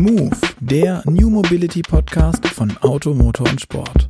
Move, der New Mobility Podcast von Auto, Motor und Sport.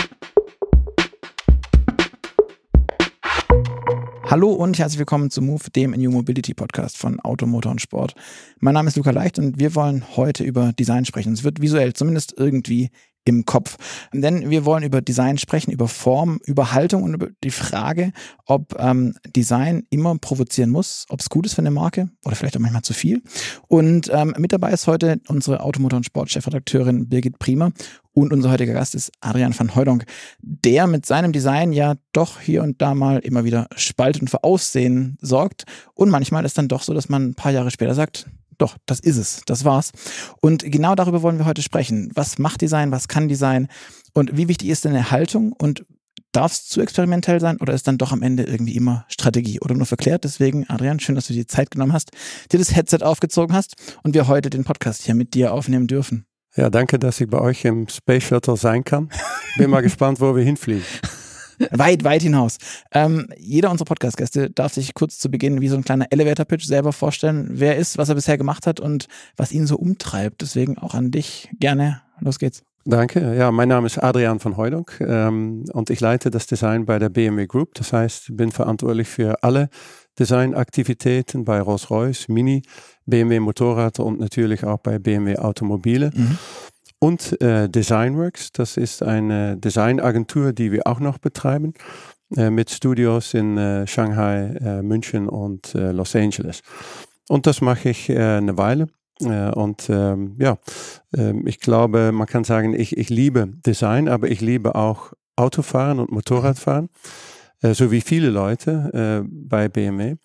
Hallo und herzlich willkommen zu Move, dem New Mobility Podcast von Auto, Motor und Sport. Mein Name ist Luca Leicht und wir wollen heute über Design sprechen. Es wird visuell zumindest irgendwie im Kopf. Denn wir wollen über Design sprechen, über Form, über Haltung und über die Frage, ob Design immer provozieren muss, ob es gut ist für eine Marke oder vielleicht auch manchmal zu viel. Und mit dabei ist heute unsere Auto, Motor und Sport-Chefredakteurin Birgit Priemer und unser heutiger Gast ist Adrian van Hooydonk, der mit seinem Design ja doch hier und da mal immer wieder spaltet und für Aussehen sorgt. Und manchmal ist dann doch so, dass man ein paar Jahre später sagt, doch, das ist es, das war's. Und genau darüber wollen wir heute sprechen. Was macht Design, was kann Design und wie wichtig ist denn eine Haltung und darf es zu experimentell sein oder ist dann doch am Ende irgendwie immer Strategie oder nur verklärt? Deswegen, Adrian, schön, dass du dir die Zeit genommen hast, dir das Headset aufgezogen hast und wir heute den Podcast hier mit dir aufnehmen dürfen. Ja, danke, dass ich bei euch im Space Shuttle sein kann. Bin mal gespannt, wo wir hinfliegen. Weit hinaus. Jeder unserer Podcast-Gäste darf sich kurz zu Beginn wie so ein kleiner Elevator-Pitch selber vorstellen, wer er ist, was er bisher gemacht hat und was ihn so umtreibt. Deswegen auch an dich gerne. Los geht's. Danke. Ja, mein Name ist Adrian van Hooydonk und ich leite das Design bei der BMW Group. Das heißt, bin verantwortlich für alle Designaktivitäten bei Rolls-Royce, Mini, BMW Motorrad und natürlich auch bei BMW Automobile. Mhm. Und Designworks, das ist eine Designagentur, die wir auch noch betreiben, mit Studios in Shanghai, München und Los Angeles. Und das mache ich eine Weile. Ich glaube, man kann sagen, ich liebe Design, aber ich liebe auch Autofahren und Motorradfahren, so wie viele Leute bei BMW.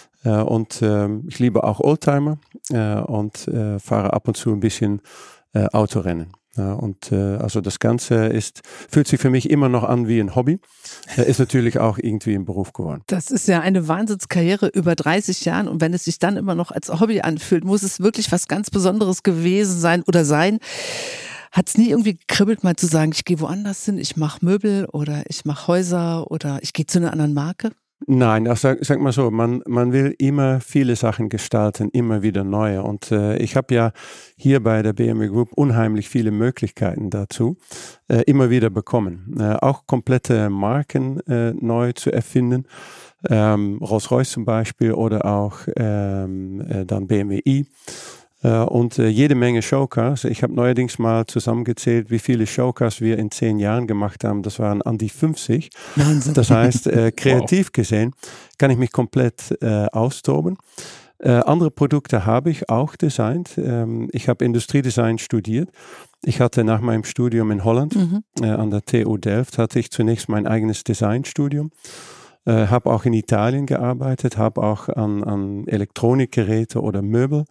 Ich liebe auch Oldtimer und fahre ab und zu ein bisschen Autorennen. Ja, also das Ganze fühlt sich für mich immer noch an wie ein Hobby. Ist natürlich auch irgendwie ein Beruf geworden. Das ist ja eine Wahnsinnskarriere über 30 Jahren und wenn es sich dann immer noch als Hobby anfühlt, muss es wirklich was ganz Besonderes gewesen sein oder sein. Hat es nie irgendwie gekribbelt, mal zu sagen, ich gehe woanders hin, ich mache Möbel oder ich mache Häuser oder ich gehe zu einer anderen Marke? Nein, sag mal so, man will immer viele Sachen gestalten, immer wieder neue. Und ich habe ja hier bei der BMW Group unheimlich viele Möglichkeiten dazu immer wieder bekommen. Auch komplette Marken neu zu erfinden. Rolls-Royce zum Beispiel oder auch dann BMW i. Und jede Menge Showcars. Ich habe neuerdings mal zusammengezählt, wie viele Showcars wir in 10 Jahren gemacht haben. Das waren an die 50. Wahnsinn. Das heißt, kreativ gesehen kann ich mich komplett austoben. Andere Produkte habe ich auch designt. Ich habe Industriedesign studiert. Ich hatte nach meinem Studium in Holland an der TU Delft hatte ich zunächst mein eigenes Designstudium. Habe auch in Italien gearbeitet, habe auch an Elektronikgeräte oder Möbel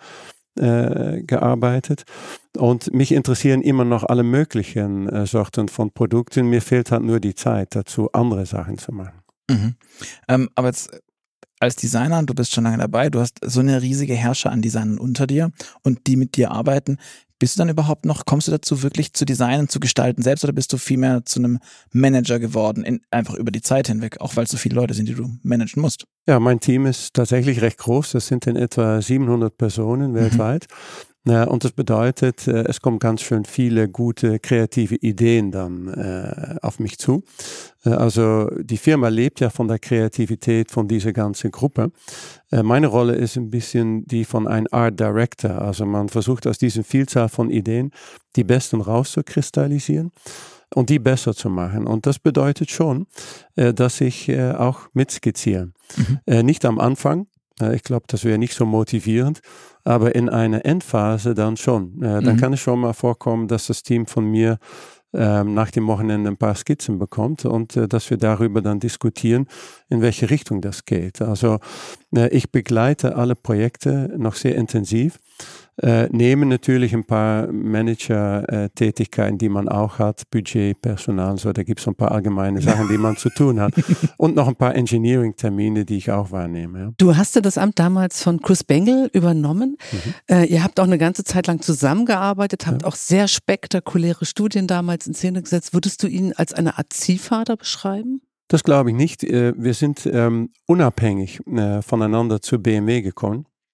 gearbeitet und mich interessieren immer noch alle möglichen Sorten von Produkten. Mir fehlt halt nur die Zeit dazu, andere Sachen zu machen. Mhm. Aber jetzt als Designer, du bist schon lange dabei, du hast so eine riesige Herrscher an Designern unter dir und die mit dir arbeiten. Bist du dann überhaupt noch, kommst du dazu wirklich zu designen, zu gestalten selbst oder bist du vielmehr zu einem Manager geworden, einfach über die Zeit hinweg, auch weil es so viele Leute sind, die du managen musst? Ja, mein Team ist tatsächlich recht groß. Das sind in etwa 700 Personen weltweit. Und das bedeutet, es kommen ganz schön viele gute kreative Ideen dann auf mich zu. Also die Firma lebt ja von der Kreativität von dieser ganzen Gruppe. Meine Rolle ist ein bisschen die von einem Art Director. Also man versucht aus diesen Vielzahl von Ideen die besten rauszukristallisieren und die besser zu machen. Und das bedeutet schon, dass ich auch mitskizziere. Nicht am Anfang. Ich glaube, das wäre nicht so motivierend, aber in einer Endphase dann schon. Dann kann es schon mal vorkommen, dass das Team von mir nach dem Wochenende ein paar Skizzen bekommt und dass wir darüber dann diskutieren, in welche Richtung das geht. Also ich begleite alle Projekte noch sehr intensiv, nehme natürlich ein paar Manager-Tätigkeiten, die man auch hat, Budget, Personal, so, da gibt es ein paar allgemeine Sachen, die man zu tun hat und noch ein paar Engineering-Termine, die ich auch wahrnehme. Ja. Du hast ja das Amt damals von Chris Bangle übernommen. Ihr habt auch eine ganze Zeit lang zusammengearbeitet, habt auch sehr spektakuläre Studien damals in Szene gesetzt. Würdest du ihn als eine Art Ziehvater beschreiben? Das glaube ich nicht. Wir sind unabhängig voneinander zur BMW gekommen.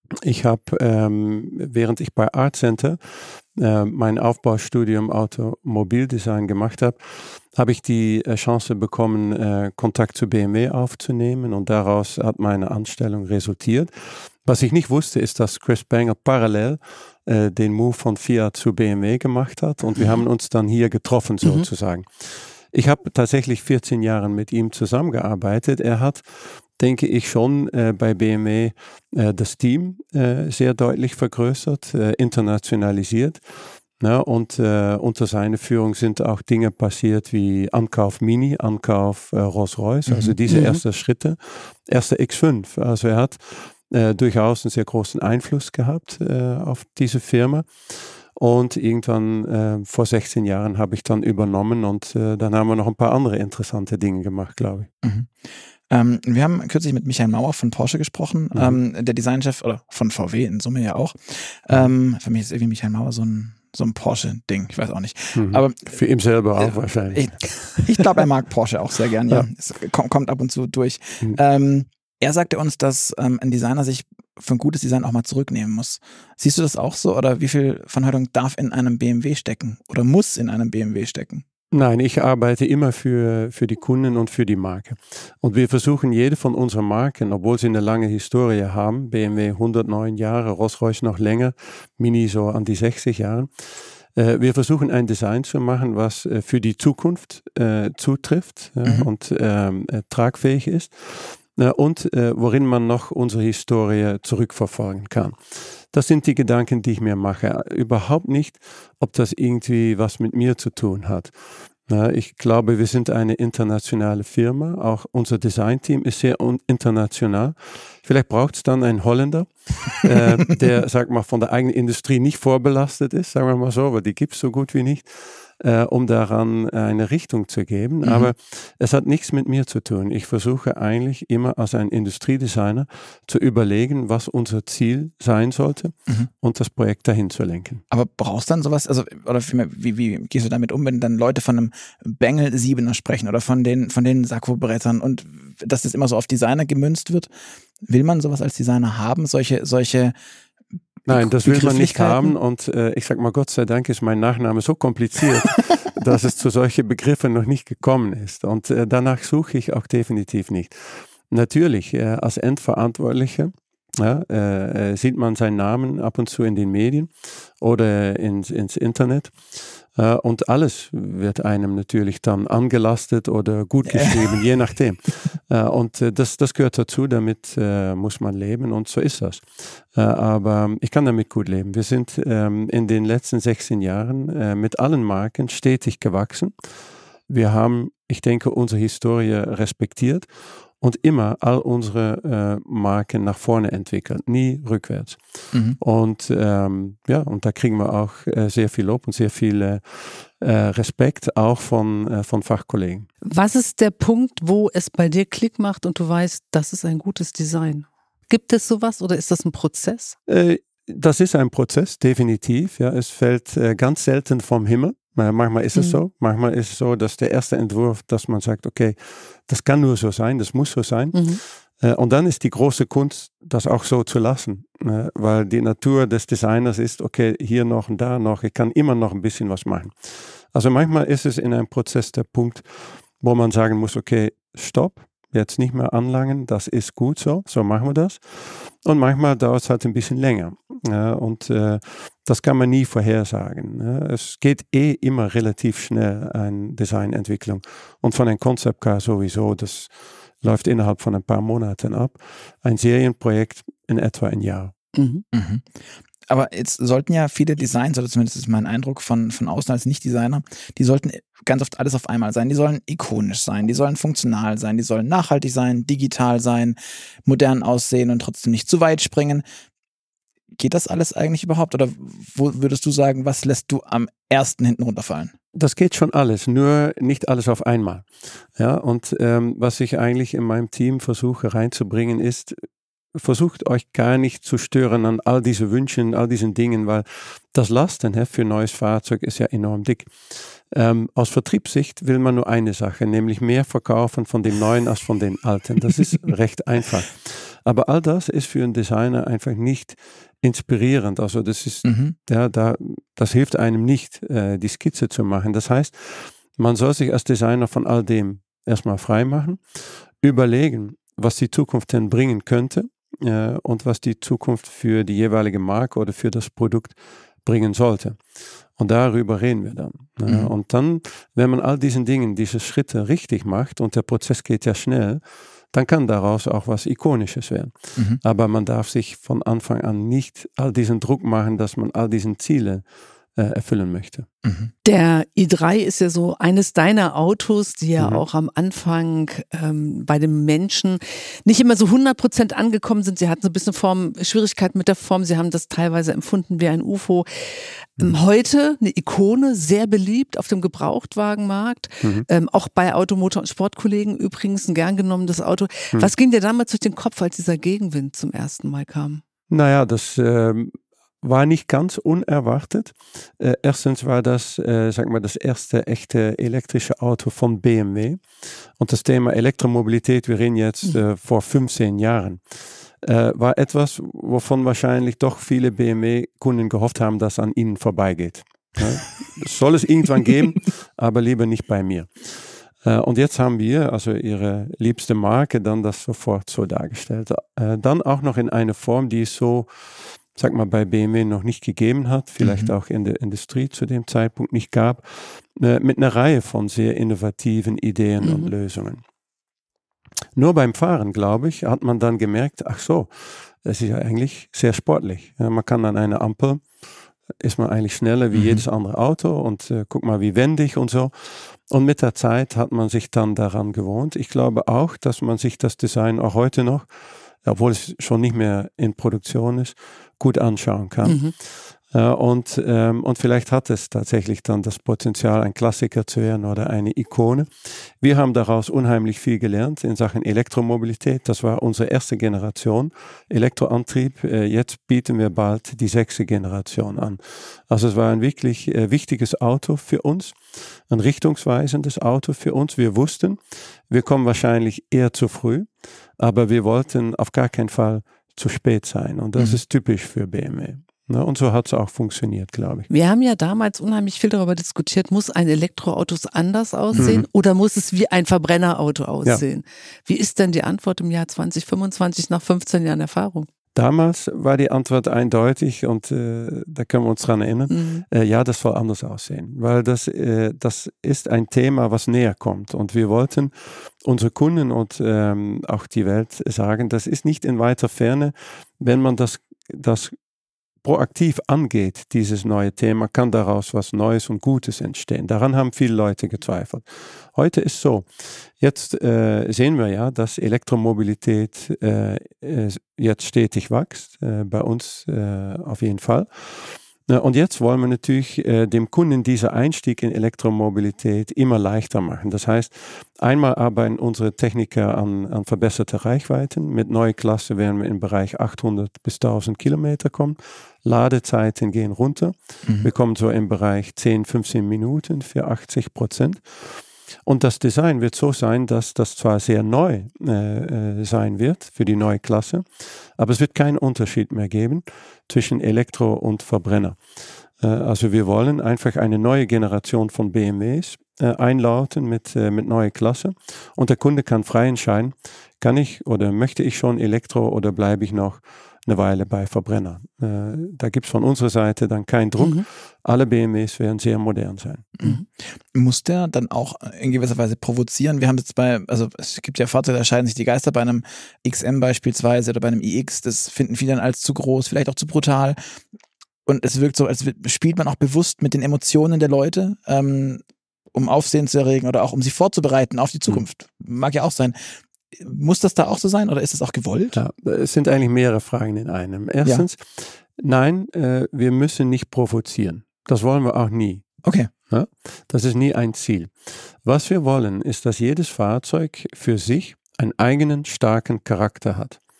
Ich habe, während ich bei Art Center mein Aufbaustudium Automobildesign gemacht habe, habe ich die Chance bekommen, Kontakt zu BMW aufzunehmen und daraus hat meine Anstellung resultiert. Was ich nicht wusste, ist, dass Chris Banger parallel den Move von Fiat zu BMW gemacht hat und wir haben uns dann hier getroffen sozusagen. Ich habe tatsächlich 14 Jahre mit ihm zusammengearbeitet. Er hat, denke ich, schon bei BMW das Team sehr deutlich vergrößert, internationalisiert. Ja, und unter seiner Führung sind auch Dinge passiert wie Ankauf Mini, Ankauf Rolls-Royce, also diese ersten Schritte. Erste X5, also er hat durchaus einen sehr großen Einfluss gehabt auf diese Firma. Und irgendwann vor 16 Jahren habe ich dann übernommen und dann haben wir noch ein paar andere interessante Dinge gemacht, glaube ich. Wir haben kürzlich mit Michael Mauer von Porsche gesprochen, der Designchef oder von VW in Summe ja auch. Für mich ist irgendwie Michael Mauer so ein Porsche-Ding, ich weiß auch nicht. Aber für ihn selber auch wahrscheinlich. Ich glaube, er mag Porsche auch sehr gern, ja. Es kommt ab und zu durch. Er sagte uns, dass ein Designer sich für ein gutes Design auch mal zurücknehmen muss. Siehst du das auch so? Oder wie viel Verantwortung darf in einem BMW stecken? Oder muss in einem BMW stecken? Nein, ich arbeite immer für die Kunden und für die Marke. Und wir versuchen jede von unseren Marken, obwohl sie eine lange Historie haben, BMW 109 Jahre, Rolls-Royce noch länger, Mini so an die 60 Jahre, wir versuchen ein Design zu machen, was für die Zukunft zutrifft und tragfähig ist. Und worin man noch unsere Historie zurückverfolgen kann. Das sind die Gedanken, die ich mir mache. Überhaupt nicht, ob das irgendwie was mit mir zu tun hat. Ich glaube, wir sind eine internationale Firma. Auch unser Designteam ist sehr international. Vielleicht braucht es dann einen Holländer, der, sag mal, von der eigenen Industrie nicht vorbelastet ist, sagen wir mal so, weil die gibt es so gut wie nicht. Um daran eine Richtung zu geben. Aber es hat nichts mit mir zu tun. Ich versuche eigentlich immer als ein Industriedesigner zu überlegen, was unser Ziel sein sollte und das Projekt dahin zu lenken. Aber brauchst du dann sowas, also oder wie gehst du damit um, wenn dann Leute von einem Bengel 7er sprechen oder von den Sakko-Brettern und dass das immer so auf Designer gemünzt wird? Will man sowas als Designer haben? Solche Nein, das will man nicht haben und ich sag mal, Gott sei Dank ist mein Nachname so kompliziert, dass es zu solchen Begriffen noch nicht gekommen ist und danach suche ich auch definitiv nicht. Natürlich, als Endverantwortlicher sieht man seinen Namen ab und zu in den Medien oder ins Internet. Und alles wird einem natürlich dann angelastet oder gut geschrieben, je nachdem. Und das gehört dazu, damit muss man leben und so ist das. Aber ich kann damit gut leben. Wir sind in den letzten 16 Jahren mit allen Marken stetig gewachsen. Wir haben, ich denke, unsere Historie respektiert und immer all unsere Marken nach vorne entwickelt, nie rückwärts. Und und da kriegen wir auch sehr viel Lob und sehr viel Respekt auch von Fachkollegen. Was ist der Punkt, wo es bei dir Klick macht und du weißt, das ist ein gutes Design? Gibt es sowas oder ist das ein Prozess? Das ist ein Prozess, definitiv. Ja, es fällt ganz selten vom Himmel. Manchmal ist es so. Manchmal ist es so, dass der erste Entwurf, dass man sagt, okay, das kann nur so sein, das muss so sein. Und dann ist die große Kunst, das auch so zu lassen. Weil die Natur des Designers ist, okay, hier noch und da noch, ich kann immer noch ein bisschen was machen. Also manchmal ist es in einem Prozess der Punkt, wo man sagen muss, okay, stopp. Jetzt nicht mehr anlangen, das ist gut so machen wir das. Und manchmal dauert es halt ein bisschen länger. Und das kann man nie vorhersagen. Es geht immer relativ schnell, eine Designentwicklung. Und von einem Concept Car sowieso, das läuft innerhalb von ein paar Monaten ab. Ein Serienprojekt in etwa ein Jahr. Aber jetzt sollten ja viele Designs, oder zumindest ist mein Eindruck von außen als Nicht-Designer, die sollten ganz oft alles auf einmal sein. Die sollen ikonisch sein, die sollen funktional sein, die sollen nachhaltig sein, digital sein, modern aussehen und trotzdem nicht zu weit springen. Geht das alles eigentlich überhaupt? Oder wo würdest du sagen, was lässt du am ersten hinten runterfallen? Das geht schon alles, nur nicht alles auf einmal. Ja, und was ich eigentlich in meinem Team versuche reinzubringen ist, versucht euch gar nicht zu stören an all diese Wünschen, all diesen Dingen, weil das Lastenheft für ein neues Fahrzeug ist ja enorm dick. Aus Vertriebssicht will man nur eine Sache, nämlich mehr verkaufen von dem Neuen als von dem Alten. Das ist recht einfach. Aber all das ist für einen Designer einfach nicht inspirierend. Also das ist, das hilft einem nicht, die Skizze zu machen. Das heißt, man soll sich als Designer von all dem erstmal frei machen, überlegen, was die Zukunft denn bringen könnte und was die Zukunft für die jeweilige Marke oder für das Produkt bringen sollte. Und darüber reden wir dann. Und dann, wenn man all diesen Dingen, diese Schritte richtig macht und der Prozess geht ja schnell, dann kann daraus auch was Ikonisches werden. Aber man darf sich von Anfang an nicht all diesen Druck machen, dass man all diesen Ziele erfüllen möchte. Der i3 ist ja so eines deiner Autos, die ja auch am Anfang bei den Menschen nicht immer so 100% angekommen sind. Sie hatten so ein bisschen Schwierigkeiten mit der Form. Sie haben das teilweise empfunden wie ein UFO. Heute eine Ikone, sehr beliebt auf dem Gebrauchtwagenmarkt. Auch bei Automotor- und Sportkollegen übrigens ein gern genommenes Auto. Was ging dir damals durch den Kopf, als dieser Gegenwind zum ersten Mal kam? Naja, das war nicht ganz unerwartet. Erstens war das, das erste echte elektrische Auto von BMW. Und das Thema Elektromobilität, wir reden jetzt vor 15 Jahren, war etwas, wovon wahrscheinlich doch viele BMW-Kunden gehofft haben, dass an ihnen vorbeigeht. Soll es irgendwann geben, aber lieber nicht bei mir. Und jetzt haben wir, also ihre liebste Marke, dann das sofort so dargestellt. Dann auch noch in einer Form, die es so, bei BMW noch nicht gegeben hat, vielleicht auch in der Industrie zu dem Zeitpunkt nicht gab, mit einer Reihe von sehr innovativen Ideen und Lösungen. Nur beim Fahren, glaube ich, hat man dann gemerkt, ach so, das ist ja eigentlich sehr sportlich. Ja, man kann an einer Ampel, ist man eigentlich schneller wie jedes andere Auto und guck mal, wie wendig und so. Und mit der Zeit hat man sich dann daran gewohnt. Ich glaube auch, dass man sich das Design auch heute noch, obwohl es schon nicht mehr in Produktion ist, gut anschauen kann. Und vielleicht hat es tatsächlich dann das Potenzial, ein Klassiker zu werden oder eine Ikone. Wir haben daraus unheimlich viel gelernt in Sachen Elektromobilität. Das war unsere erste Generation Elektroantrieb. Jetzt bieten wir bald die 6. Generation an. Also es war ein wirklich wichtiges Auto für uns, ein richtungsweisendes Auto für uns. Wir wussten, wir kommen wahrscheinlich eher zu früh, aber wir wollten auf gar keinen Fall zu spät sein. Und das ist typisch für BMW. Und so hat es auch funktioniert, glaube ich. Wir haben ja damals unheimlich viel darüber diskutiert, muss ein Elektroauto anders aussehen oder muss es wie ein Verbrennerauto aussehen? Ja. Wie ist denn die Antwort im Jahr 2025 nach 15 Jahren Erfahrung? Damals war die Antwort eindeutig und da können wir uns dran erinnern. Ja, das soll anders aussehen, weil das ist ein Thema, was näher kommt. Und wir wollten unsere Kunden und auch die Welt sagen, das ist nicht in weiter Ferne, wenn man das proaktiv angeht, dieses neue Thema, kann daraus was Neues und Gutes entstehen. Daran haben viele Leute gezweifelt. Heute ist so, jetzt sehen wir ja, dass Elektromobilität jetzt stetig wächst, bei uns auf jeden Fall. Und jetzt wollen wir natürlich dem Kunden diesen Einstieg in Elektromobilität immer leichter machen. Das heißt, einmal arbeiten unsere Techniker an verbesserte Reichweiten. Mit neuer Klasse werden wir im Bereich 800 bis 1000 Kilometer kommen. Ladezeiten gehen runter. Wir kommen so im Bereich 10, 15 Minuten für 80%. Und das Design wird so sein, dass das zwar sehr neu sein wird für die neue Klasse, aber es wird keinen Unterschied mehr geben zwischen Elektro und Verbrenner. Also wir wollen einfach eine neue Generation von BMWs einlauten mit neuer Klasse und der Kunde kann frei entscheiden, kann ich oder möchte ich schon Elektro oder bleibe ich noch eine Weile bei Verbrenner. Da gibt es von unserer Seite dann keinen Druck. Alle BMWs werden sehr modern sein. Muss der dann auch in gewisser Weise provozieren? Wir haben jetzt es gibt ja Fahrzeuge, da scheiden sich die Geister bei einem XM beispielsweise oder bei einem iX. Das finden viele dann als zu groß, vielleicht auch zu brutal. Und es wirkt so, als spielt man auch bewusst mit den Emotionen der Leute, um Aufsehen zu erregen oder auch um sie vorzubereiten auf die Zukunft. Mag ja auch sein. Muss das da auch so sein oder ist das auch gewollt? Ja, es sind eigentlich mehrere Fragen in einem. Erstens, nein, wir müssen nicht provozieren. Das wollen wir auch nie. Okay. Ja, das ist nie ein Ziel. Was wir wollen, ist, dass jedes Fahrzeug für sich einen eigenen starken Charakter hat.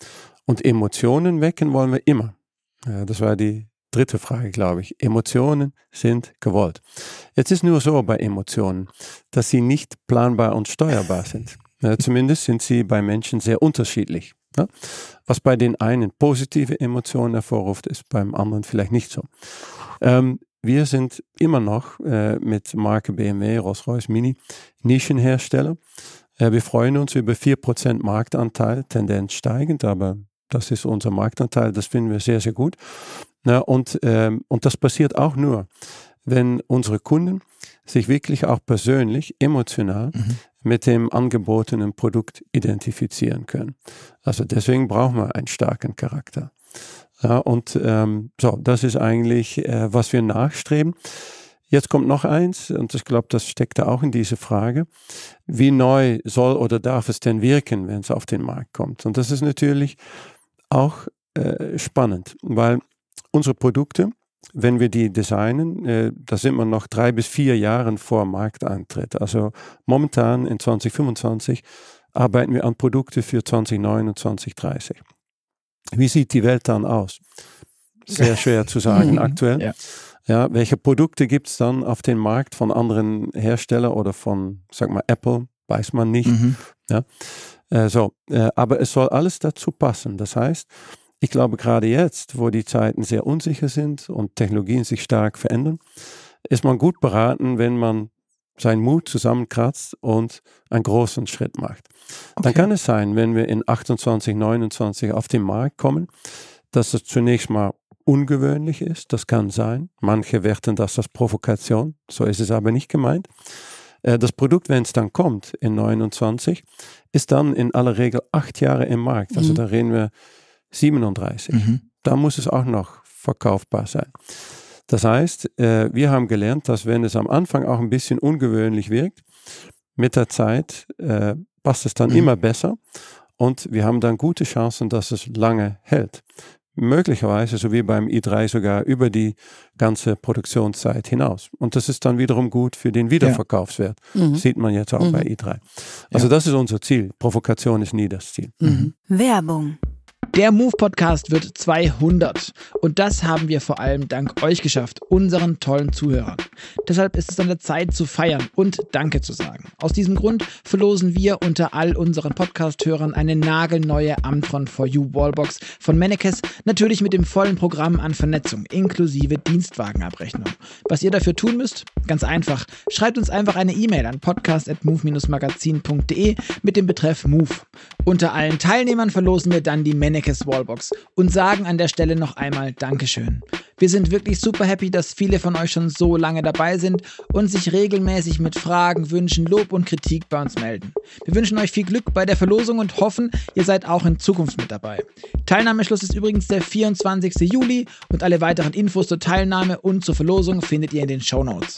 Und Emotionen wecken wollen wir immer. Ja, das war die dritte Frage, glaube ich. Emotionen sind gewollt. Jetzt ist nur so bei Emotionen, dass sie nicht planbar und steuerbar sind. Zumindest sind sie bei Menschen sehr unterschiedlich. Ja? Was bei den einen positive Emotionen hervorruft, ist beim anderen vielleicht nicht so. Wir sind immer noch mit Marke BMW, Rolls-Royce, Mini, Nischenhersteller. Wir freuen uns über 4% Marktanteil, Tendenz steigend, aber das ist unser Marktanteil, das finden wir sehr, sehr gut. Und das passiert auch nur, wenn unsere Kunden sich wirklich auch persönlich, emotional mit dem angebotenen Produkt identifizieren können. Also deswegen brauchen wir einen starken Charakter. Ja, und das ist eigentlich, was wir nachstreben. Jetzt kommt noch eins, und ich glaube, das steckt da auch in diese Frage. Wie neu soll oder darf es denn wirken, wenn es auf den Markt kommt? Und das ist natürlich auch spannend, weil unsere Produkte, wenn wir die designen, da sind wir noch 3 bis 4 Jahre vor Markteintritt. Also momentan in 2025 arbeiten wir an Produkte für 2029, 2030. Wie sieht die Welt dann aus? Sehr schwer zu sagen aktuell. Ja. Ja, welche Produkte gibt es dann auf dem Markt von anderen Herstellern oder von, sag mal, Apple? Weiß man nicht. Ja. Aber es soll alles dazu passen. Das heißt, ich glaube, gerade jetzt, wo die Zeiten sehr unsicher sind und Technologien sich stark verändern, ist man gut beraten, wenn man seinen Mut zusammenkratzt und einen großen Schritt macht. Okay. Dann kann es sein, wenn wir in 28, 29 auf den Markt kommen, dass es zunächst mal ungewöhnlich ist. Das kann sein. Manche werten das als Provokation. So ist es aber nicht gemeint. Das Produkt, wenn es dann kommt in 29, ist dann in aller Regel 8 Jahre im Markt. Also da reden wir 37. Da muss es auch noch verkaufbar sein. Das heißt, wir haben gelernt, dass wenn es am Anfang auch ein bisschen ungewöhnlich wirkt, mit der Zeit passt es dann immer besser und wir haben dann gute Chancen, dass es lange hält. Möglicherweise, so wie beim i3, sogar über die ganze Produktionszeit hinaus. Und das ist dann wiederum gut für den Wiederverkaufswert. Sieht man jetzt auch bei i3. Also das ist unser Ziel. Provokation ist nie das Ziel. Werbung. Der Move-Podcast wird 200 und das haben wir vor allem dank euch geschafft, unseren tollen Zuhörern. Deshalb ist es an der Zeit zu feiern und Danke zu sagen. Aus diesem Grund verlosen wir unter all unseren Podcast-Hörern eine nagelneue Amtron 4U Wallbox von Mennekes, natürlich mit dem vollen Programm an Vernetzung inklusive Dienstwagenabrechnung. Was ihr dafür tun müsst? Ganz einfach. Schreibt uns einfach eine E-Mail an podcast@move-magazin.de mit dem Betreff Move. Unter allen Teilnehmern verlosen wir dann die Mennekes Wallbox und sagen an der Stelle noch einmal Dankeschön. Wir sind wirklich super happy, dass viele von euch schon so lange dabei sind und sich regelmäßig mit Fragen, Wünschen, Lob und Kritik bei uns melden. Wir wünschen euch viel Glück bei der Verlosung und hoffen, ihr seid auch in Zukunft mit dabei. Teilnahmeschluss ist übrigens der 24. Juli und alle weiteren Infos zur Teilnahme und zur Verlosung findet ihr in den Shownotes.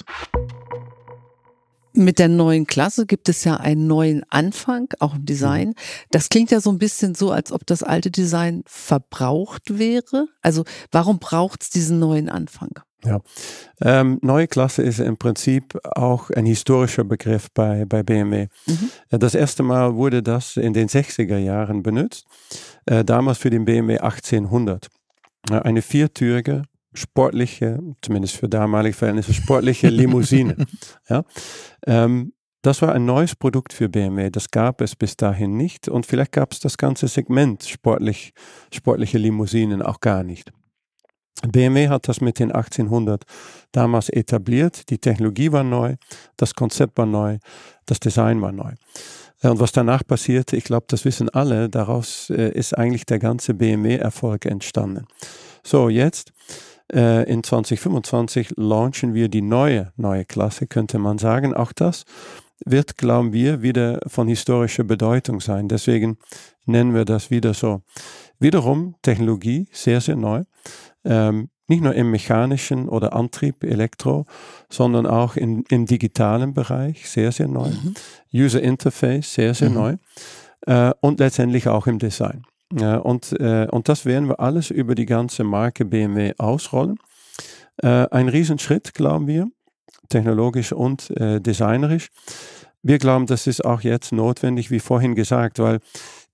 Mit der neuen Klasse gibt es ja einen neuen Anfang, auch im Design. Das klingt ja so ein bisschen so, als ob das alte Design verbraucht wäre. Also warum braucht es diesen neuen Anfang? Ja, neue Klasse ist im Prinzip auch ein historischer Begriff bei BMW. Das erste Mal wurde das in den 60er Jahren benutzt, damals für den BMW 1800. Eine viertürige, sportliche, zumindest für damalige Verhältnisse, sportliche Limousine. Ja? Das war ein neues Produkt für BMW, das gab es bis dahin nicht und vielleicht gab es das ganze Segment sportliche Limousinen auch gar nicht. BMW hat das mit den 1800 damals etabliert, die Technologie war neu, das Konzept war neu, das Design war neu. Und was danach passierte, ich glaube, das wissen alle, daraus ist eigentlich der ganze BMW-Erfolg entstanden. So, jetzt in 2025 launchen wir die neue Klasse, könnte man sagen. Auch das wird, glauben wir, wieder von historischer Bedeutung sein. Deswegen nennen wir das wieder so. Wiederum Technologie, sehr, sehr neu. Nicht nur im mechanischen oder Antrieb, Elektro, sondern auch im digitalen Bereich, sehr, sehr neu. User Interface, sehr, sehr neu. Und letztendlich auch im Design. Und das werden wir alles über die ganze Marke BMW ausrollen. Ein Riesenschritt, glauben wir, technologisch und designerisch. Wir glauben, das ist auch jetzt notwendig, wie vorhin gesagt, weil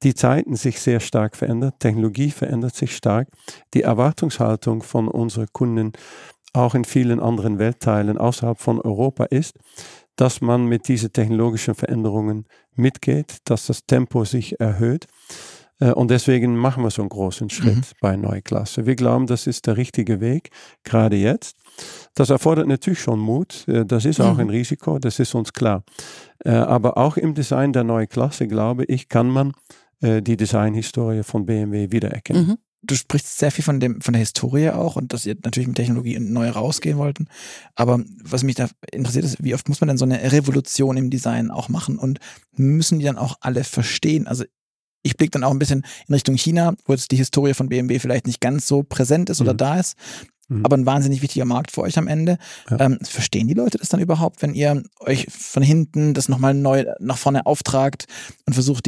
die Zeiten sich sehr stark verändert, Technologie verändert sich stark, die Erwartungshaltung von unseren Kunden auch in vielen anderen Weltteilen außerhalb von Europa ist, dass man mit diesen technologischen Veränderungen mitgeht, dass das Tempo sich erhöht. Und deswegen machen wir so einen großen Schritt bei Neuklasse. Wir glauben, das ist der richtige Weg, gerade jetzt. Das erfordert natürlich schon Mut, das ist auch ein Risiko, das ist uns klar. Aber auch im Design der neuen Klasse, glaube ich, kann man die Designhistorie von BMW wiedererkennen. Du sprichst sehr viel von der Historie auch und dass ihr natürlich mit Technologie neu rausgehen wollten. Aber was mich da interessiert ist, wie oft muss man denn so eine Revolution im Design auch machen und müssen die dann auch alle verstehen? Also ich blicke dann auch ein bisschen in Richtung China, wo jetzt die Historie von BMW vielleicht nicht ganz so präsent ist oder da ist, aber ein wahnsinnig wichtiger Markt für euch am Ende. Ja. Verstehen die Leute das dann überhaupt, wenn ihr euch von hinten das nochmal neu nach vorne auftragt und versucht,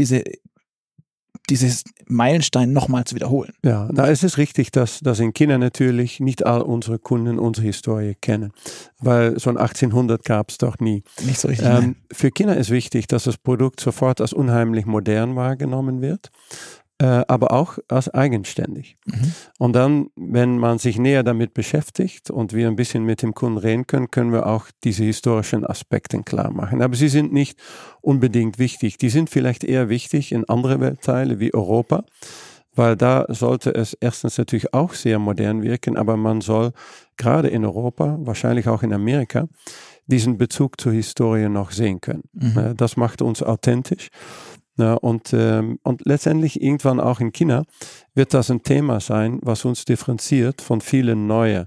dieses Meilenstein nochmal zu wiederholen? Ja, es ist richtig, dass in China natürlich nicht all unsere Kunden unsere Historie kennen, weil so ein 1800 gab es doch nie. Nicht so richtig. Für China ist wichtig, dass das Produkt sofort als unheimlich modern wahrgenommen wird, aber auch als eigenständig. Und dann, wenn man sich näher damit beschäftigt und wir ein bisschen mit dem Kunden reden können, können wir auch diese historischen Aspekte klar machen. Aber sie sind nicht unbedingt wichtig. Die sind vielleicht eher wichtig in andere Weltteile wie Europa, weil da sollte es erstens natürlich auch sehr modern wirken, aber man soll gerade in Europa, wahrscheinlich auch in Amerika, diesen Bezug zur Historie noch sehen können. Das macht uns authentisch. Ja, und letztendlich irgendwann auch in China wird das ein Thema sein, was uns differenziert von vielen neuen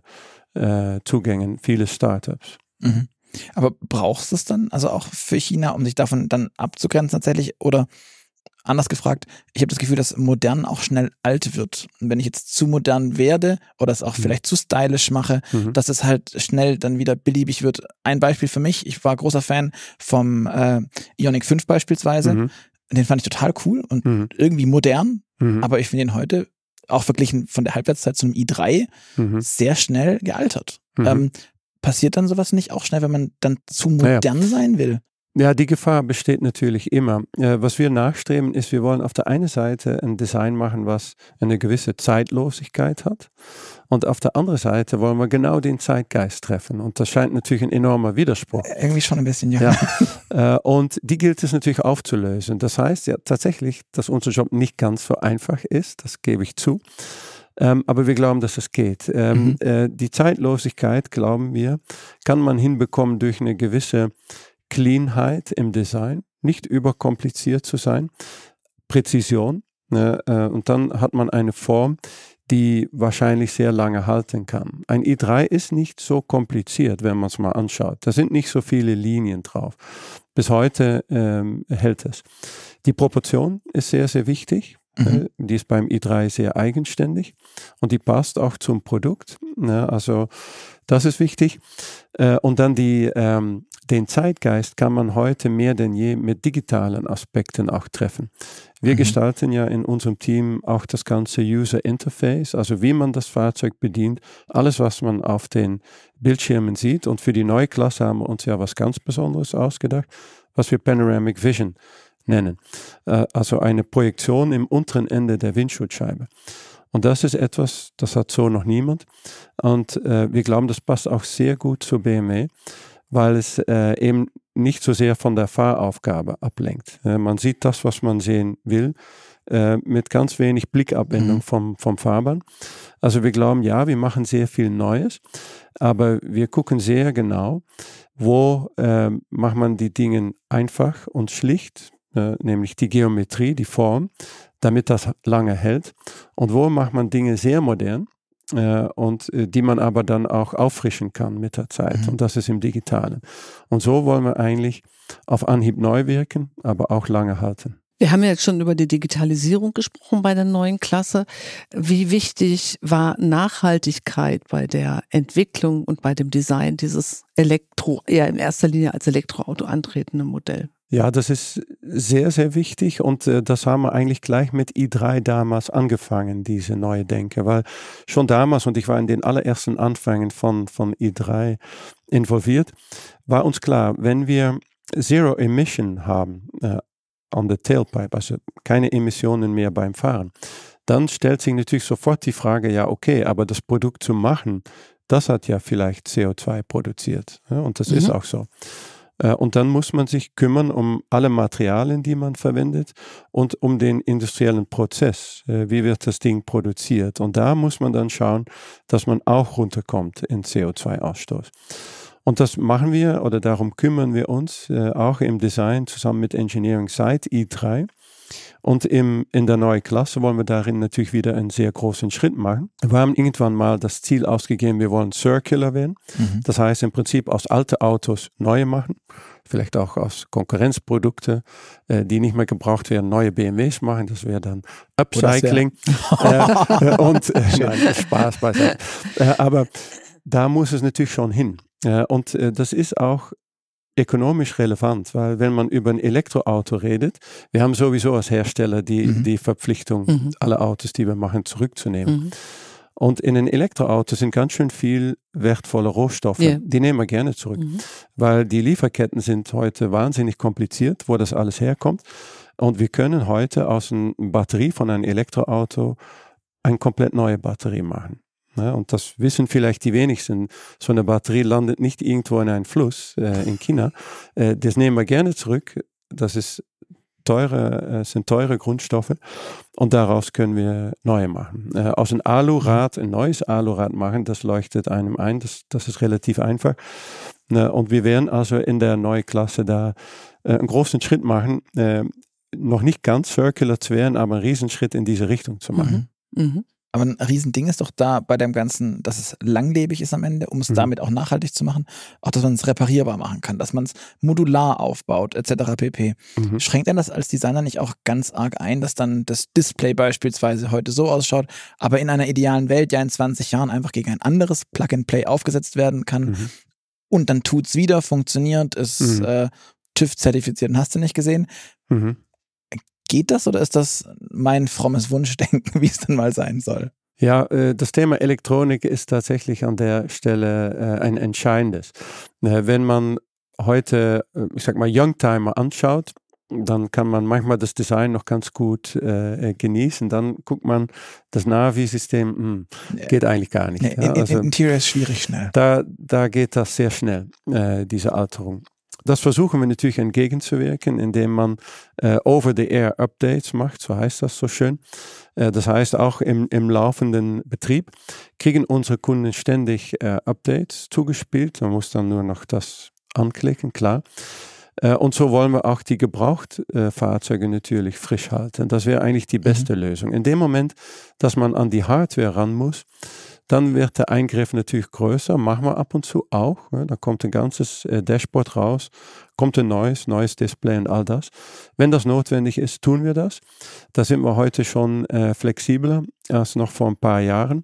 Zugängen, viele Startups. Aber brauchst du es dann, also auch für China, um sich davon dann abzugrenzen tatsächlich? Oder anders gefragt, ich habe das Gefühl, dass modern auch schnell alt wird. Und wenn ich jetzt zu modern werde oder es auch vielleicht zu stylisch mache, dass es halt schnell dann wieder beliebig wird. Ein Beispiel für mich, ich war großer Fan vom Ioniq 5 beispielsweise. Den fand ich total cool und irgendwie modern, aber ich finde ihn heute, auch verglichen von der Halbwertszeit zu einem i3, sehr schnell gealtert. Passiert dann sowas nicht auch schnell, wenn man dann zu modern sein will? Ja, die Gefahr besteht natürlich immer. Was wir nachstreben ist, wir wollen auf der einen Seite ein Design machen, was eine gewisse Zeitlosigkeit hat. Und auf der anderen Seite wollen wir genau den Zeitgeist treffen. Und das scheint natürlich ein enormer Widerspruch. Irgendwie schon ein bisschen, ja. Und die gilt es natürlich aufzulösen. Das heißt ja tatsächlich, dass unser Job nicht ganz so einfach ist. Das gebe ich zu. Aber wir glauben, dass es geht. Die Zeitlosigkeit, glauben wir, kann man hinbekommen durch eine gewisse Cleanheit im Design, nicht überkompliziert zu sein, Präzision, und dann hat man eine Form, die wahrscheinlich sehr lange halten kann. Ein i3 ist nicht so kompliziert, wenn man es mal anschaut. Da sind nicht so viele Linien drauf. Bis heute hält es. Die Proportion ist sehr, sehr wichtig. Die ist beim i3 sehr eigenständig und die passt auch zum Produkt. Also das ist wichtig. Und dann den Zeitgeist kann man heute mehr denn je mit digitalen Aspekten auch treffen. Wir gestalten ja in unserem Team auch das ganze User Interface, also wie man das Fahrzeug bedient, alles, was man auf den Bildschirmen sieht. Und für die neue Klasse haben wir uns ja was ganz Besonderes ausgedacht, was wir Panoramic Vision nennen. Also eine Projektion im unteren Ende der Windschutzscheibe. Und das ist etwas, das hat so noch niemand. Und wir glauben, das passt auch sehr gut zu BMW, weil es eben nicht so sehr von der Fahraufgabe ablenkt. Man sieht das, was man sehen will, mit ganz wenig Blickabwendung vom Fahrbahn. Also wir glauben, ja, wir machen sehr viel Neues, aber wir gucken sehr genau, wo macht man die Dinge einfach und schlicht, nämlich die Geometrie, die Form, damit das lange hält. Und wo macht man Dinge sehr modern und die man aber dann auch auffrischen kann mit der Zeit. Und das ist im Digitalen. Und so wollen wir eigentlich auf Anhieb neu wirken, aber auch lange halten. Wir haben ja jetzt schon über die Digitalisierung gesprochen bei der neuen Klasse. Wie wichtig war Nachhaltigkeit bei der Entwicklung und bei dem Design dieses eher in erster Linie als Elektroauto antretende Modell? Ja, das ist sehr, sehr wichtig und das haben wir eigentlich gleich mit i3 damals angefangen, diese neue Denke, weil schon damals, und ich war in den allerersten Anfängen von i3 involviert, war uns klar, wenn wir Zero Emission haben, on the tailpipe, also keine Emissionen mehr beim Fahren. Dann stellt sich natürlich sofort die Frage, ja okay, aber das Produkt zu machen, das hat ja vielleicht CO2 produziert. Ja, und das ist auch so. Und dann muss man sich kümmern um alle Materialien, die man verwendet und um den industriellen Prozess. Wie wird das Ding produziert? Und da muss man dann schauen, dass man auch runterkommt in CO2-Ausstoß. Und das machen wir oder darum kümmern wir uns auch im Design zusammen mit Engineering seit i3. Und in der neuen Klasse wollen wir darin natürlich wieder einen sehr großen Schritt machen. Wir haben irgendwann mal das Ziel ausgegeben, wir wollen circular werden. Das heißt im Prinzip aus alten Autos neue machen. Vielleicht auch aus Konkurrenzprodukte, die nicht mehr gebraucht werden, neue BMWs machen. Das wäre dann Upcycling. Und nein, Spaß beiseite. Aber da muss es natürlich schon hin. Und das ist auch ökonomisch relevant, weil wenn man über ein Elektroauto redet, wir haben sowieso als Hersteller die Verpflichtung, alle Autos, die wir machen, zurückzunehmen. Und in ein Elektroauto sind ganz schön viel wertvolle Rohstoffe. Yeah. Die nehmen wir gerne zurück, weil die Lieferketten sind heute wahnsinnig kompliziert, wo das alles herkommt. Und wir können heute aus einer Batterie von einem Elektroauto eine komplett neue Batterie machen. Ja, und das wissen vielleicht die wenigsten. So eine Batterie landet nicht irgendwo in einem Fluss in China. Das nehmen wir gerne zurück. Das ist sind teure Grundstoffe und daraus können wir neue machen. Aus einem Alurad ein neues Alurad machen, das leuchtet einem ein. Das ist relativ einfach. Und wir werden also in der neuen Klasse da einen großen Schritt machen, noch nicht ganz circular zu werden, aber einen Riesenschritt in diese Richtung zu machen. Aber ein Riesending ist doch da bei dem Ganzen, dass es langlebig ist am Ende, um es damit auch nachhaltig zu machen, auch dass man es reparierbar machen kann, dass man es modular aufbaut, etc. pp. Schränkt denn das als Designer nicht auch ganz arg ein, dass dann das Display beispielsweise heute so ausschaut, aber in einer idealen Welt ja in 20 Jahren einfach gegen ein anderes Plug-and-Play aufgesetzt werden kann und dann tut's wieder, funktioniert, ist TÜV-zertifiziert und hast du nicht gesehen? Geht das oder ist das mein frommes Wunschdenken, wie es dann mal sein soll? Ja, das Thema Elektronik ist tatsächlich an der Stelle ein entscheidendes. Wenn man heute, ich sag mal, Youngtimer anschaut, dann kann man manchmal das Design noch ganz gut genießen. Dann guckt man, das Navi-System geht eigentlich gar nicht. Ja? Also, Interior ist schwierig schnell. Da geht das sehr schnell, diese Alterung. Das versuchen wir natürlich entgegenzuwirken, indem man Over-the-Air-Updates macht, so heißt das so schön. Das heißt, auch im laufenden Betrieb kriegen unsere Kunden ständig Updates zugespielt. Man muss dann nur noch das anklicken, klar. Und so wollen wir auch die Gebrauchtfahrzeuge natürlich frisch halten. Das wäre eigentlich die beste Lösung. In dem Moment, dass man an die Hardware ran muss, dann wird der Eingriff natürlich größer, machen wir ab und zu auch. Ja, da kommt ein ganzes Dashboard raus, kommt ein neues Display und all das. Wenn das notwendig ist, tun wir das. Da sind wir heute schon flexibler als noch vor ein paar Jahren.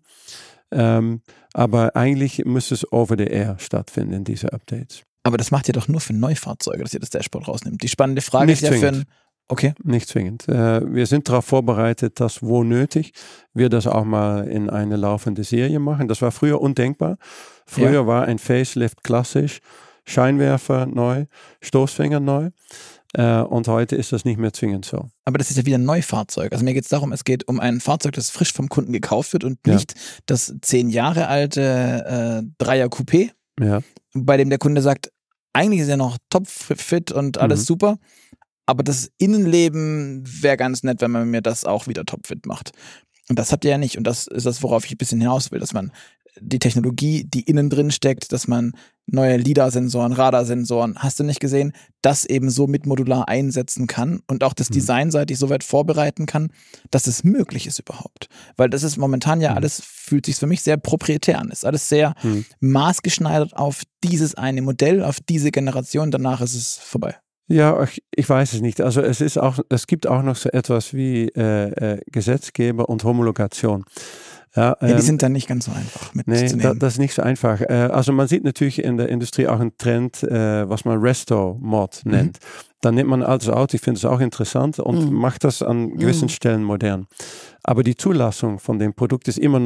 Aber eigentlich müsste es over the air stattfinden, diese Updates. Aber das macht ihr doch nur für Neufahrzeuge, dass ihr das Dashboard rausnimmt. Die spannende Frage ist ja für ein... Okay. Nicht zwingend. Wir sind darauf vorbereitet, dass wo nötig, wir das auch mal in eine laufende Serie machen. Das war früher undenkbar. Früher war ein Facelift klassisch, Scheinwerfer neu, Stoßfänger neu. Und heute ist das nicht mehr zwingend so. Aber das ist ja wieder ein Neufahrzeug. Also mir geht es darum, es geht um ein Fahrzeug, das frisch vom Kunden gekauft wird und nicht das 10 Jahre alte Dreier Coupé, bei dem der Kunde sagt, eigentlich ist er noch topfit und alles super. Aber das Innenleben wäre ganz nett, wenn man mir das auch wieder topfit macht. Und das habt ihr ja nicht. Und das ist das, worauf ich ein bisschen hinaus will, dass man die Technologie, die innen drin steckt, dass man neue LiDAR-Sensoren, Radarsensoren, hast du nicht gesehen, das eben so mit modular einsetzen kann und auch das designseitig so weit vorbereiten kann, dass es möglich ist überhaupt. Weil das ist momentan ja alles, fühlt sich für mich sehr proprietär an. Ist alles sehr maßgeschneidert auf dieses eine Modell, auf diese Generation, danach ist es vorbei. Ja, ich weiß es nicht. Also es gibt auch noch so etwas wie Gesetzgeber und Homologation. Ja, die sind dann nicht ganz so einfach mitzunehmen. Nee, das ist nicht so einfach. Also man sieht natürlich in der Industrie auch einen Trend, was man Resto-Mod nennt. Dann nimmt man ein altes Auto, ich finde es auch interessant und macht das an gewissen Stellen modern. Aber die Zulassung von dem Produkt ist immer noch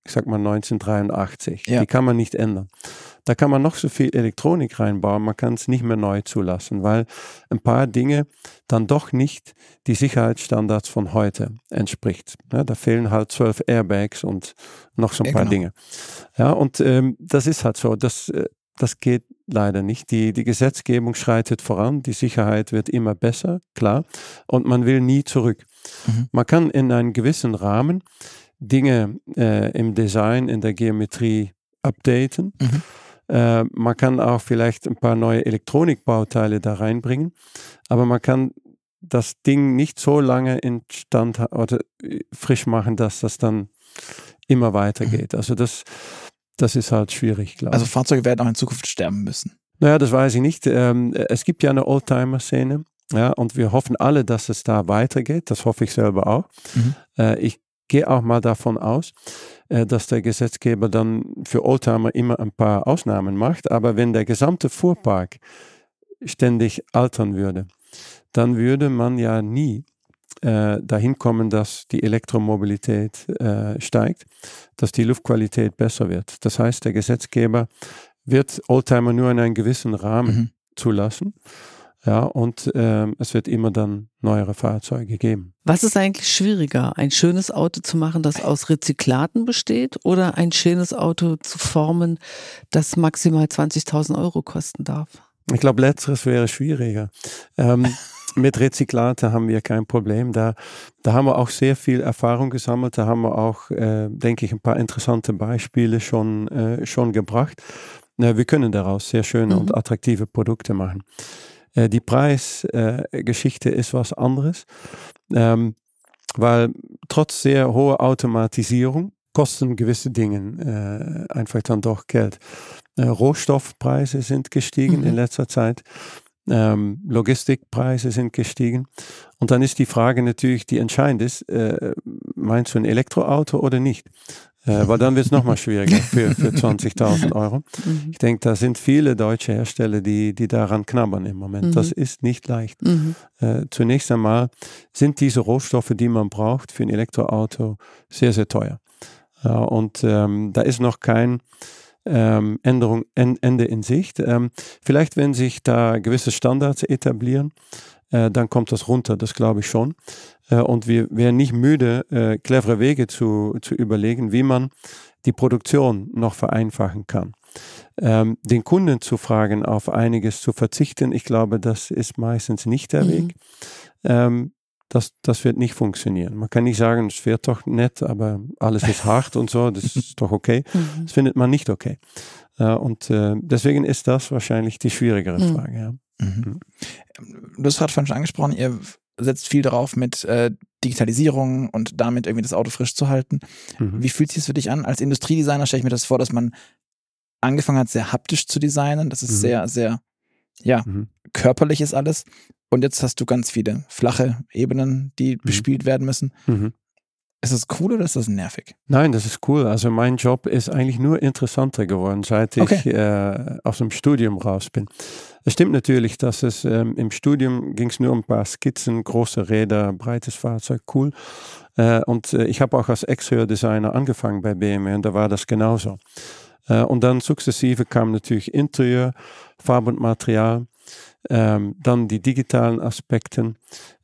ich sag mal 1983. Ja. Die kann man nicht ändern. Da kann man noch so viel Elektronik reinbauen, man kann es nicht mehr neu zulassen, weil ein paar Dinge dann doch nicht die Sicherheitsstandards von heute entspricht. Ja, da fehlen halt 12 Airbags und noch so ein paar Dinge. Ja, und das ist halt so, das geht leider nicht. Die Gesetzgebung schreitet voran, die Sicherheit wird immer besser, klar, und man will nie zurück. Man kann in einem gewissen Rahmen Dinge im Design, in der Geometrie updaten. Man kann auch vielleicht ein paar neue Elektronikbauteile da reinbringen, aber man kann das Ding nicht so lange in Stand oder frisch machen, dass das dann immer weitergeht. Also das ist halt schwierig, glaube ich. Also Fahrzeuge werden auch in Zukunft sterben müssen. Naja, das weiß ich nicht. Es gibt ja eine Oldtimer-Szene, ja, und wir hoffen alle, dass es da weitergeht. Das hoffe ich selber auch. Ich gehe auch mal davon aus, dass der Gesetzgeber dann für Oldtimer immer ein paar Ausnahmen macht. Aber wenn der gesamte Fuhrpark ständig altern würde, dann würde man ja nie dahin kommen, dass die Elektromobilität steigt, dass die Luftqualität besser wird. Das heißt, der Gesetzgeber wird Oldtimer nur in einem gewissen Rahmen zulassen. Ja, und es wird immer dann neuere Fahrzeuge geben. Was ist eigentlich schwieriger, ein schönes Auto zu machen, das aus Rezyklaten besteht, oder ein schönes Auto zu formen, das maximal 20.000 Euro kosten darf? Ich glaube, letzteres wäre schwieriger. Mit Rezyklate haben wir kein Problem. Da haben wir auch sehr viel Erfahrung gesammelt. Da haben wir auch, denke ich, ein paar interessante Beispiele schon gebracht. Wir können daraus sehr schöne und attraktive Produkte machen. Die Preisgeschichte ist was anderes, weil trotz sehr hoher Automatisierung kosten gewisse Dinge einfach dann doch Geld. Rohstoffpreise sind gestiegen in letzter Zeit. Logistikpreise sind gestiegen. Und dann ist die Frage natürlich, die entscheidend ist, meinst du ein Elektroauto oder nicht? Weil dann wird es nochmal schwieriger für 20.000 Euro. Ich denke, da sind viele deutsche Hersteller, die daran knabbern im Moment. Das ist nicht leicht. Zunächst einmal sind diese Rohstoffe, die man braucht für ein Elektroauto, sehr, sehr teuer. Und da ist noch kein Ende in Sicht. Vielleicht, wenn sich da gewisse Standards etablieren, dann kommt das runter, das glaube ich schon. Und wir wären nicht müde, clevere Wege zu überlegen, wie man die Produktion noch vereinfachen kann. Den Kunden zu fragen, auf einiges zu verzichten, ich glaube, das ist meistens nicht der Weg. Das wird nicht funktionieren. Man kann nicht sagen, es wird doch nett, aber alles ist hart und so, das ist doch okay. Das findet man nicht okay. Und deswegen ist das wahrscheinlich die schwierigere Frage. Ja. Du hast gerade vorhin schon angesprochen, ihr setzt viel darauf mit Digitalisierung und damit irgendwie das Auto frisch zu halten. Wie fühlt sich das für dich an? Als Industriedesigner stelle ich mir das vor, dass man angefangen hat, sehr haptisch zu designen. Das ist sehr, sehr, körperlich ist alles. Und jetzt hast du ganz viele flache Ebenen, die bespielt werden müssen. Ist das cool oder ist das nervig? Nein, das ist cool. Also mein Job ist eigentlich nur interessanter geworden, seit ich aus dem Studium raus bin. Es stimmt natürlich, dass es im Studium ging es nur um ein paar Skizzen, große Räder, breites Fahrzeug, cool. Und ich habe auch als Exterior-Designer angefangen bei BMW und da war das genauso. Und dann sukzessive kam natürlich Interieur, Farbe und Material, dann die digitalen Aspekten,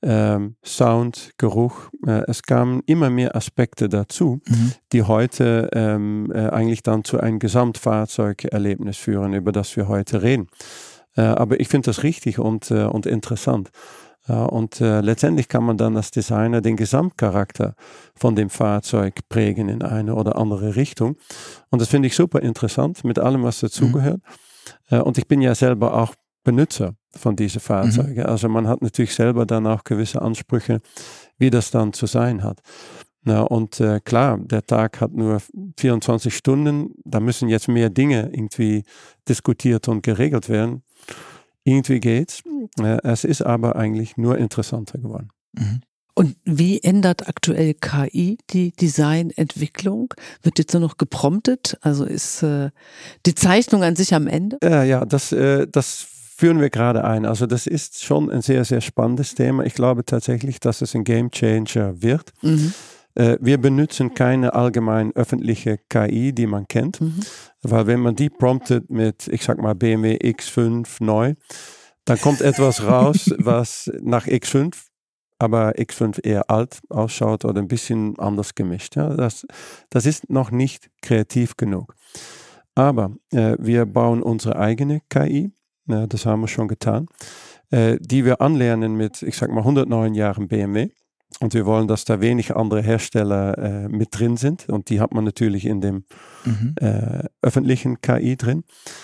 Sound, Geruch. Es kamen immer mehr Aspekte dazu, die heute eigentlich dann zu einem Gesamtfahrzeugerlebnis führen, über das wir heute reden. Aber ich finde das richtig und interessant. Und letztendlich kann man dann als Designer den Gesamtcharakter von dem Fahrzeug prägen in eine oder andere Richtung. Und das finde ich super interessant mit allem, was dazugehört. Und ich bin ja selber auch Benutzer von diesen Fahrzeugen. Also man hat natürlich selber dann auch gewisse Ansprüche, wie das dann zu sein hat. Na, und klar, der Tag hat nur 24 Stunden, da müssen jetzt mehr Dinge irgendwie diskutiert und geregelt werden. Irgendwie geht's. Es ist aber eigentlich nur interessanter geworden. Und wie ändert aktuell KI die Designentwicklung? Wird jetzt nur noch gepromptet? Also ist die Zeichnung an sich am Ende? Ja, das führen wir gerade ein. Also das ist schon ein sehr, sehr spannendes Thema. Ich glaube tatsächlich, dass es ein Gamechanger wird. Wir benutzen keine allgemein öffentliche KI, die man kennt, weil wenn man die promptet mit, ich sag mal, BMW X5 neu, dann kommt etwas raus, was nach X5, aber X5 eher alt ausschaut oder ein bisschen anders gemischt. Ja? Das ist noch nicht kreativ genug. Aber wir bauen unsere eigene KI, das haben wir schon getan, die wir anlernen mit, ich sag mal, 109 Jahren BMW. Und wir wollen, dass da wenig andere Hersteller mit drin sind. Und die hat man natürlich in dem öffentlichen KI drin.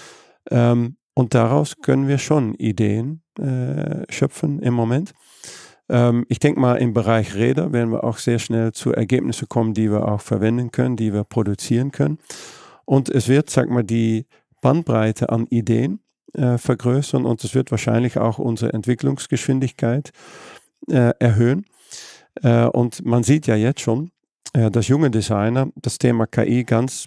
Und daraus können wir schon Ideen schöpfen im Moment. Ich denke mal, im Bereich Räder werden wir auch sehr schnell zu Ergebnissen kommen, die wir auch verwenden können, die wir produzieren können. Und es wird, sag mal, die Bandbreite an Ideen vergrößern und es wird wahrscheinlich auch unsere Entwicklungsgeschwindigkeit erhöhen. Und man sieht ja jetzt schon, dass junge Designer das Thema KI ganz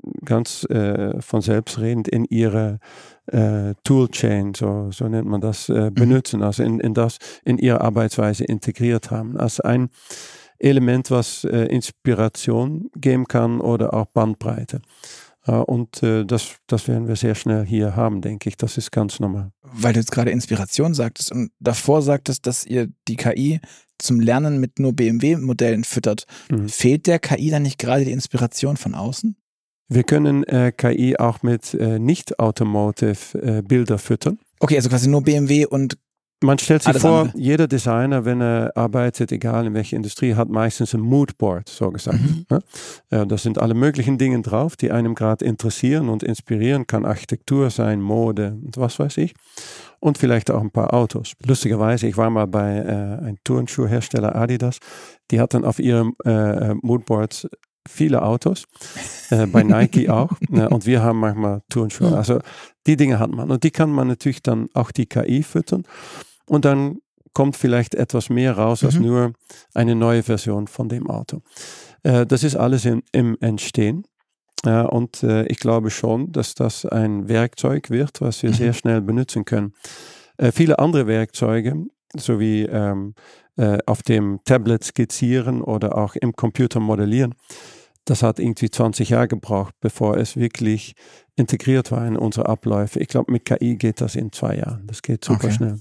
von selbstredend in ihre Toolchain, so nennt man das, benutzen, also in ihre Arbeitsweise integriert haben. Als ein Element, was Inspiration geben kann oder auch Bandbreite. Und das werden wir sehr schnell hier haben, denke ich. Das ist ganz normal. Weil du jetzt gerade Inspiration sagtest und davor sagtest, dass ihr die KI zum Lernen mit nur BMW-Modellen füttert. Fehlt der KI dann nicht gerade die Inspiration von außen? Wir können KI auch mit Nicht-Automotive-Bilder füttern. Okay, also quasi nur BMW und man stellt sich vor, andere. Jeder Designer, wenn er arbeitet, egal in welcher Industrie, hat meistens ein Moodboard, so gesagt. Da sind alle möglichen Dinge drauf, die einem gerade interessieren und inspirieren. Kann Architektur sein, Mode und was weiß ich. Und vielleicht auch ein paar Autos. Lustigerweise, ich war mal bei einem Turnschuhhersteller Adidas. Die hatten auf ihrem Moodboards viele Autos, bei Nike auch. Und wir haben manchmal Turnschuhe. Also die Dinge hat man. Und die kann man natürlich dann auch die KI füttern. Und dann kommt vielleicht etwas mehr raus als nur eine neue Version von dem Auto. Das ist alles im Entstehen. Und ich glaube schon, dass das ein Werkzeug wird, was wir sehr schnell benutzen können. Viele andere Werkzeuge, so wie auf dem Tablet skizzieren oder auch im Computer modellieren, das hat irgendwie 20 Jahre gebraucht, bevor es wirklich integriert war in unsere Abläufe. Ich glaube, mit KI geht das in 2 Jahren. Das geht super schnell.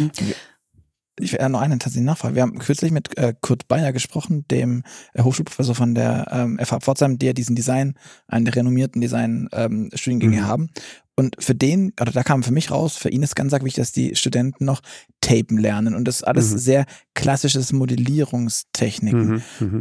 Ich werde noch eine tatsächlich nachfragen. Wir haben kürzlich mit Kurt Bayer gesprochen, dem Hochschulprofessor von der FH Pforzheim, der einen der renommierten Design-Studiengänge haben. Und für den, also da kam für mich raus, für ihn ist ganz wichtig, dass die Studenten noch tapen lernen. Und das ist alles sehr klassisches Modellierungstechniken.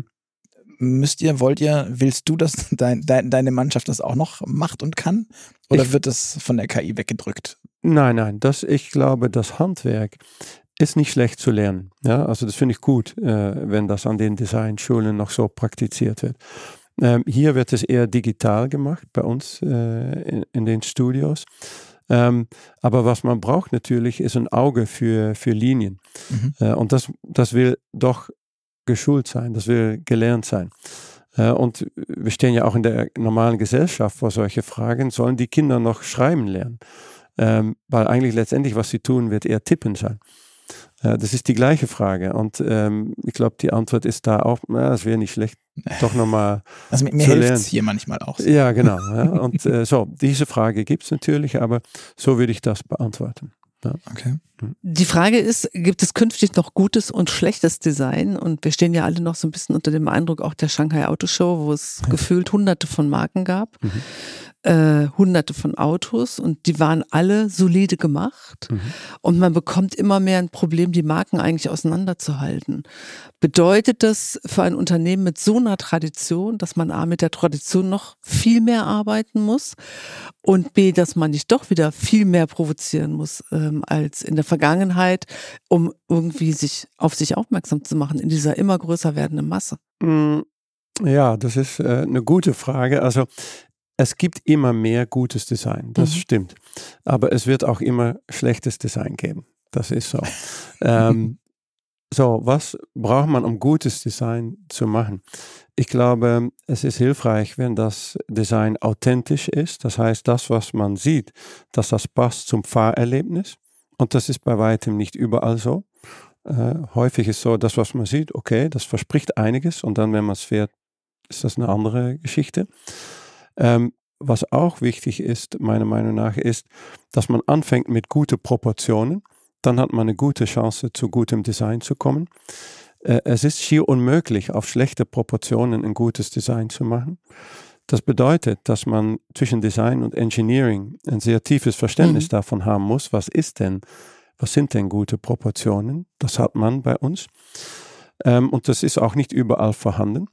Willst du, dass deine Mannschaft das auch noch macht und kann? Oder wird das von der KI weggedrückt? Nein. Ich glaube, das Handwerk ist nicht schlecht zu lernen. Ja? Also das finde ich gut, wenn das an den Designschulen noch so praktiziert wird. Hier wird es eher digital gemacht bei uns in den Studios. Aber was man braucht natürlich, ist ein Auge für Linien. Und das will doch geschult sein, das will gelernt sein. Und wir stehen ja auch in der normalen Gesellschaft vor solche Fragen, sollen die Kinder noch schreiben lernen? Weil eigentlich letztendlich, was sie tun, wird eher tippen sein. Das ist die gleiche Frage. Und ich glaube, die Antwort ist da auch, das wäre nicht schlecht, doch nochmal also mir hilft es hier manchmal auch. So. Ja, genau. Ja. Und diese Frage gibt es natürlich, aber so würde ich das beantworten. Ja. Okay. Die Frage ist, gibt es künftig noch gutes und schlechtes Design? Und wir stehen ja alle noch so ein bisschen unter dem Eindruck auch der Shanghai Auto Show, wo es gefühlt hunderte von Marken gab, hunderte von Autos und die waren alle solide gemacht. Und man bekommt immer mehr ein Problem, die Marken eigentlich auseinanderzuhalten. Bedeutet das für ein Unternehmen mit so einer Tradition, dass man A, mit der Tradition noch viel mehr arbeiten muss und B, dass man nicht doch wieder viel mehr provozieren muss als in der Vergangenheit, um irgendwie auf sich aufmerksam zu machen in dieser immer größer werdenden Masse? Ja, das ist eine gute Frage. Also es gibt immer mehr gutes Design, das stimmt. Aber es wird auch immer schlechtes Design geben. Das ist so. Was braucht man, um gutes Design zu machen? Ich glaube, es ist hilfreich, wenn das Design authentisch ist. Das heißt, das, was man sieht, dass das passt zum Fahrerlebnis. Und das ist bei weitem nicht überall so. Häufig ist so, das, was man sieht, okay, das verspricht einiges und dann, wenn man es fährt, ist das eine andere Geschichte. Was auch wichtig ist, meiner Meinung nach, ist, dass man anfängt mit guten Proportionen. Dann hat man eine gute Chance, zu gutem Design zu kommen. Es ist schier unmöglich, auf schlechte Proportionen ein gutes Design zu machen. Das bedeutet, dass man zwischen Design und Engineering ein sehr tiefes Verständnis davon haben muss, was sind denn gute Proportionen? Das hat man bei uns. Und das ist auch nicht überall vorhanden.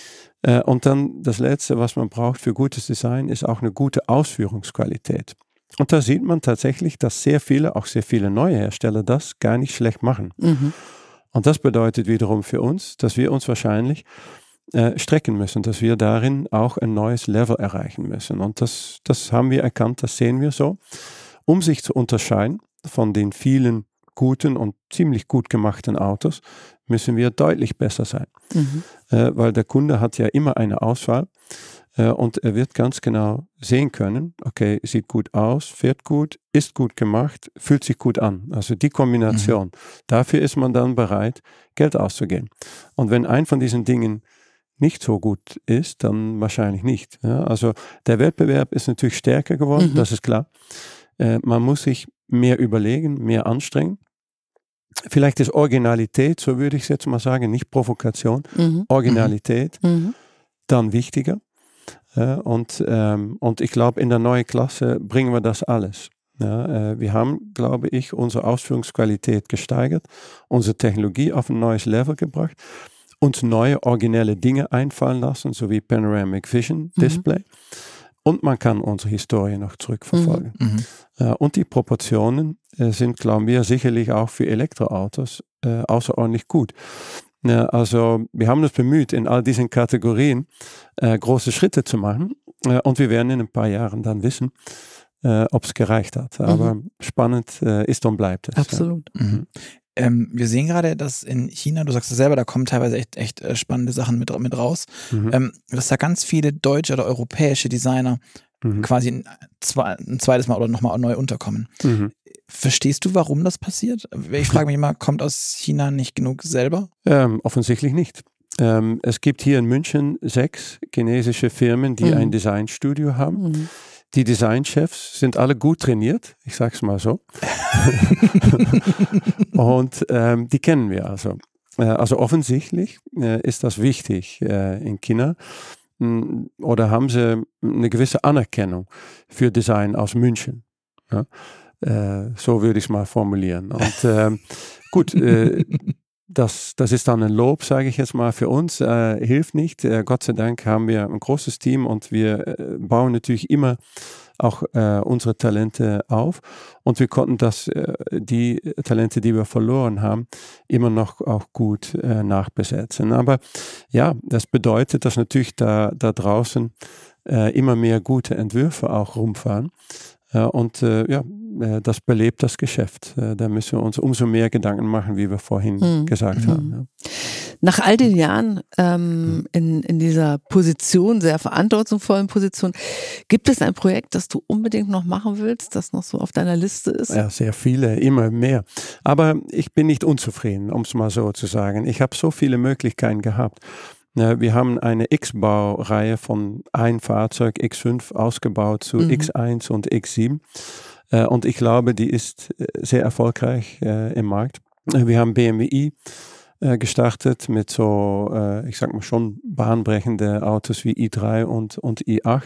Und dann das Letzte, was man braucht für gutes Design, ist auch eine gute Ausführungsqualität. Und da sieht man tatsächlich, dass sehr viele neue Hersteller das gar nicht schlecht machen. Mhm. Und das bedeutet wiederum für uns, dass wir uns wahrscheinlich strecken müssen, dass wir darin auch ein neues Level erreichen müssen. Und das haben wir erkannt, das sehen wir so. Um sich zu unterscheiden von den vielen guten und ziemlich gut gemachten Autos, müssen wir deutlich besser sein. Mhm. Weil der Kunde hat ja immer eine Auswahl und er wird ganz genau sehen können, okay, sieht gut aus, fährt gut, ist gut gemacht, fühlt sich gut an. Also die Kombination. Dafür ist man dann bereit, Geld auszugeben. Und wenn ein von diesen Dingen nicht so gut ist, dann wahrscheinlich nicht. Ja, also der Wettbewerb ist natürlich stärker geworden, das ist klar. Man muss sich mehr überlegen, mehr anstrengen. Vielleicht ist Originalität, so würde ich es jetzt mal sagen, nicht Provokation, Originalität dann wichtiger. Und ich glaube, in der neuen Klasse bringen wir das alles. Ja, wir haben, glaube ich, unsere Ausführungsqualität gesteigert, unsere Technologie auf ein neues Level gebracht, uns neue originelle Dinge einfallen lassen, so wie Panoramic Vision Display. Und man kann unsere Historie noch zurückverfolgen. Und die Proportionen sind, glauben wir, sicherlich auch für Elektroautos außerordentlich gut. Also wir haben uns bemüht, in all diesen Kategorien große Schritte zu machen. Und wir werden in ein paar Jahren dann wissen, ob es gereicht hat. Aber spannend ist und bleibt es. Absolut. Ja. Wir sehen gerade, dass in China, du sagst es selber, da kommen teilweise echt spannende Sachen mit raus, dass da ganz viele deutsche oder europäische Designer quasi ein zweites Mal oder nochmal neu unterkommen. Verstehst du, warum das passiert? Ich frage mich immer, kommt aus China nicht genug selber? Offensichtlich nicht. Es gibt hier in München 6 chinesische Firmen, die ein Designstudio haben. Die Designchefs sind alle gut trainiert, ich sage es mal so. Und die kennen wir also. Also offensichtlich ist das wichtig in China. Oder haben sie eine gewisse Anerkennung für Design aus München. Ja? So würde ich es mal formulieren. Und gut, das ist dann ein Lob, sage ich jetzt mal, für uns. Hilft nicht. Gott sei Dank haben wir ein großes Team und wir bauen natürlich immer auch unsere Talente auf. Und wir konnten die Talente, die wir verloren haben, immer noch auch gut nachbesetzen. Aber ja, das bedeutet, dass natürlich da draußen immer mehr gute Entwürfe auch rumfahren. Das belebt das Geschäft. Da müssen wir uns umso mehr Gedanken machen, wie wir vorhin gesagt haben. Ja. Nach all den Jahren in dieser Position, sehr verantwortungsvollen Position, gibt es ein Projekt, das du unbedingt noch machen willst, das noch so auf deiner Liste ist? Ja, sehr viele, immer mehr. Aber ich bin nicht unzufrieden, um es mal so zu sagen. Ich habe so viele Möglichkeiten gehabt. Wir haben eine X-Baureihe von ein Fahrzeug X5 ausgebaut zu X1 und X7. Und ich glaube, die ist sehr erfolgreich im Markt. Wir haben BMW i gestartet mit so, ich sag mal schon bahnbrechende Autos wie i3 und i8.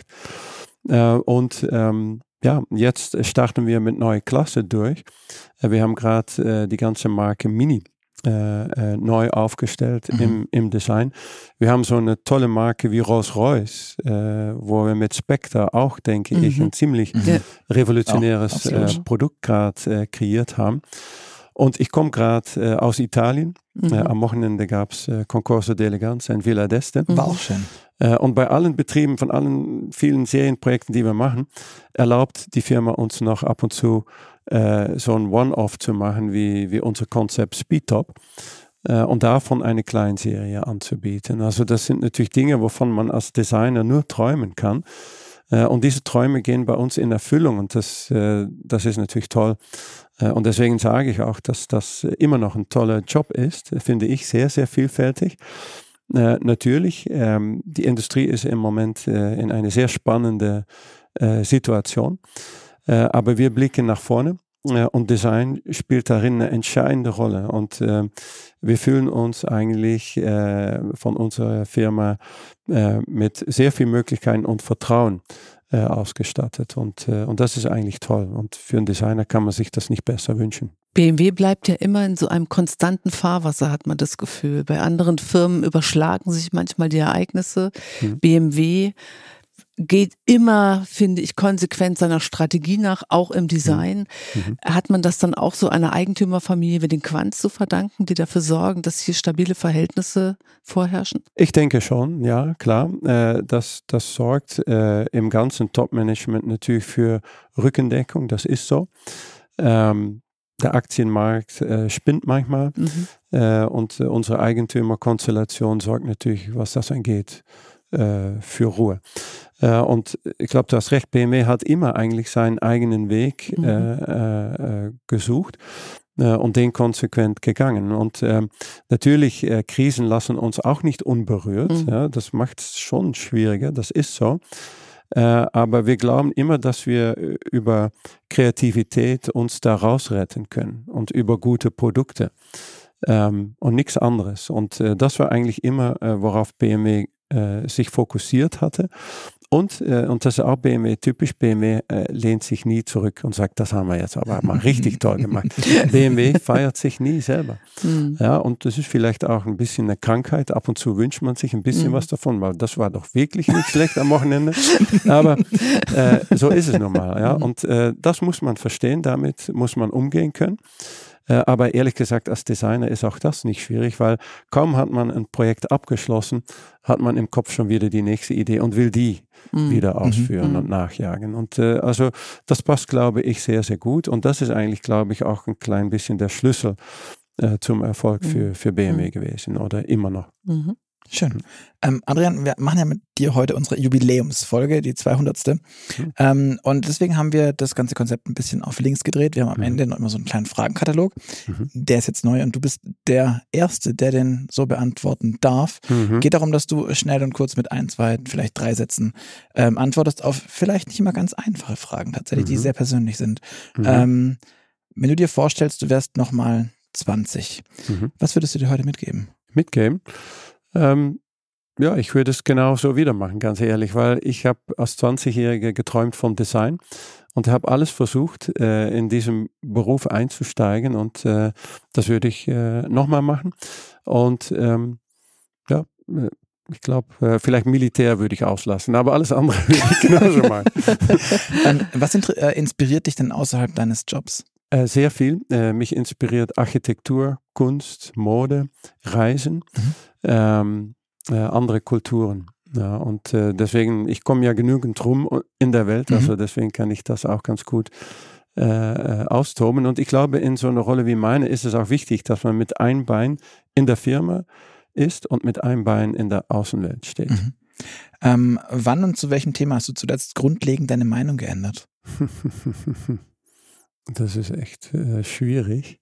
Jetzt starten wir mit neue Klasse durch. Wir haben gerade die ganze Marke Mini neu aufgestellt im Design. Wir haben so eine tolle Marke wie Rolls-Royce, wo wir mit Spectre auch, denke ich, ein ziemlich revolutionäres Produkt gerade kreiert haben. Und ich komme gerade aus Italien. Am Wochenende gab es Concorso d'Eleganza in Villa d'Este. War auch schön. Und bei allen Betrieben, von allen vielen Serienprojekten, die wir machen, erlaubt die Firma uns noch ab und zu so ein One-Off zu machen, wie unser Konzept Speedtop. Und davon eine Kleinserie anzubieten. Also das sind natürlich Dinge, wovon man als Designer nur träumen kann. Und diese Träume gehen bei uns in Erfüllung und das ist natürlich toll. Und deswegen sage ich auch, dass das immer noch ein toller Job ist, finde ich sehr, sehr vielfältig. Natürlich, die Industrie ist im Moment in eine sehr spannende Situation, aber wir blicken nach vorne. Und Design spielt darin eine entscheidende Rolle. Und wir fühlen uns eigentlich von unserer Firma mit sehr vielen Möglichkeiten und Vertrauen ausgestattet. Und das ist eigentlich toll. Und für einen Designer kann man sich das nicht besser wünschen. BMW bleibt ja immer in so einem konstanten Fahrwasser, hat man das Gefühl. Bei anderen Firmen überschlagen sich manchmal die Ereignisse. BMW geht immer, finde ich, konsequent seiner Strategie nach, auch im Design. Hat man das dann auch so einer Eigentümerfamilie wie den Quanz zu verdanken, die dafür sorgen, dass hier stabile Verhältnisse vorherrschen? Ich denke schon, ja, klar. Das sorgt im ganzen Top-Management natürlich für Rückendeckung, das ist so. Der Aktienmarkt spinnt manchmal und unsere Eigentümerkonstellation sorgt natürlich, was das angeht, für Ruhe. Und ich glaube, du hast recht, BMW hat immer eigentlich seinen eigenen Weg gesucht und den konsequent gegangen. Und natürlich, Krisen lassen uns auch nicht unberührt. Ja, das macht es schon schwieriger, das ist so. Aber wir glauben immer, dass wir über Kreativität uns da rausretten können und über gute Produkte und nichts anderes. Und das war eigentlich immer, worauf BMW sich fokussiert hatte. Und das ist auch BMW typisch. BMW lehnt sich nie zurück und sagt, das haben wir jetzt aber mal richtig toll gemacht. BMW feiert sich nie selber. Ja, und das ist vielleicht auch ein bisschen eine Krankheit. Ab und zu wünscht man sich ein bisschen was davon, weil das war doch wirklich nicht schlecht am Wochenende. Aber so ist es nun mal. Ja? Und das muss man verstehen, damit muss man umgehen können. Aber ehrlich gesagt, als Designer ist auch das nicht schwierig, weil kaum hat man ein Projekt abgeschlossen, hat man im Kopf schon wieder die nächste Idee und will die wieder ausführen und nachjagen. Und also das passt, glaube ich, sehr, sehr gut. Und das ist eigentlich, glaube ich, auch ein klein bisschen der Schlüssel zum Erfolg für BMW gewesen oder immer noch. Schön. Adrian, wir machen ja mit dir heute unsere Jubiläumsfolge, die 200. Und deswegen haben wir das ganze Konzept ein bisschen auf links gedreht. Wir haben am Ende noch immer so einen kleinen Fragenkatalog. Der ist jetzt neu und du bist der Erste, der den so beantworten darf. Geht darum, dass du schnell und kurz mit 1, 2, vielleicht 3 Sätzen antwortest auf vielleicht nicht immer ganz einfache Fragen, tatsächlich, die sehr persönlich sind. Wenn du dir vorstellst, du wärst nochmal 20, was würdest du dir heute mitgeben? Mitgeben? Ja, ich würde es genauso wieder machen, ganz ehrlich, weil ich habe als 20-Jähriger geträumt vom Design und habe alles versucht, in diesem Beruf einzusteigen und das würde ich nochmal machen. Und ja, ich glaube, vielleicht Militär würde ich auslassen, aber alles andere würde ich genauso machen. Was inspiriert dich denn außerhalb deines Jobs? Sehr viel. Mich inspiriert Architektur, Kunst, Mode, Reisen, andere Kulturen. Ja, und deswegen, ich komme ja genügend rum in der Welt, also deswegen kann ich das auch ganz gut austoben. Und ich glaube, in so einer Rolle wie meine ist es auch wichtig, dass man mit einem Bein in der Firma ist und mit einem Bein in der Außenwelt steht. Wann und zu welchem Thema hast du zuletzt grundlegend deine Meinung geändert? Das ist echt schwierig.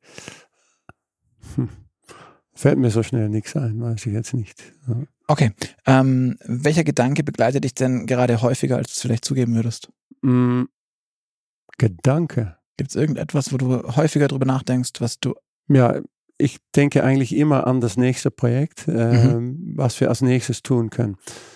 Fällt mir so schnell nichts ein, weiß ich jetzt nicht. Ja. Okay. Welcher Gedanke begleitet dich denn gerade häufiger, als du es vielleicht zugeben würdest? Gedanke? Gibt es irgendetwas, wo du häufiger drüber nachdenkst, was du... Ja, ich denke eigentlich immer an das nächste Projekt, was wir als nächstes tun können.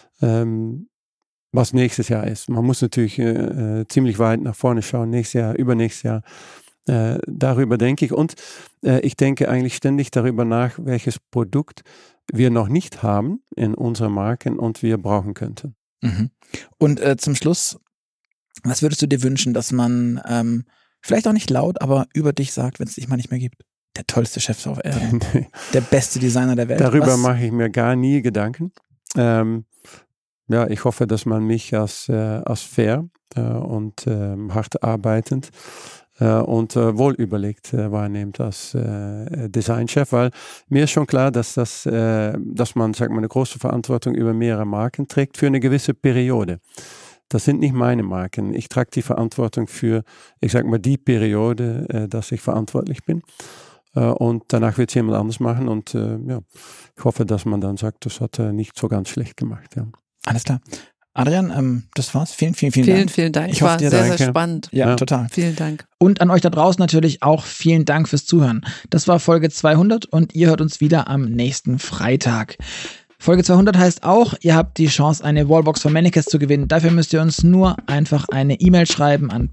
Was nächstes Jahr ist. Man muss natürlich ziemlich weit nach vorne schauen, nächstes Jahr, übernächstes Jahr. Darüber denke ich. Und ich denke eigentlich ständig darüber nach, welches Produkt wir noch nicht haben in unserer Marken und wir brauchen könnten. Und zum Schluss, was würdest du dir wünschen, dass man vielleicht auch nicht laut, aber über dich sagt, wenn es dich mal nicht mehr gibt? Der tollste Chef auf Erden, der beste Designer der Welt. Darüber mache ich mir gar nie Gedanken. Ja, ich hoffe, dass man mich als fair und hart arbeitend und wohl überlegt wahrnimmt als Designchef, weil mir ist schon klar, dass man, sag mal, eine große Verantwortung über mehrere Marken trägt für eine gewisse Periode. Das sind nicht meine Marken. Ich trage die Verantwortung für, ich sage mal, die Periode, dass ich verantwortlich bin. Und danach wird es jemand anders machen. Und ich hoffe, dass man dann sagt, das hat er nicht so ganz schlecht gemacht. Ja. Alles klar. Adrian, das war's. Vielen Dank. Vielen Dank. Ich hoffe, sehr spannend. Ja, total. Vielen Dank. Und an euch da draußen natürlich auch vielen Dank fürs Zuhören. Das war Folge 200 und ihr hört uns wieder am nächsten Freitag. Folge 200 heißt auch, ihr habt die Chance, eine Wallbox von Manycast zu gewinnen. Dafür müsst ihr uns nur einfach eine E-Mail schreiben an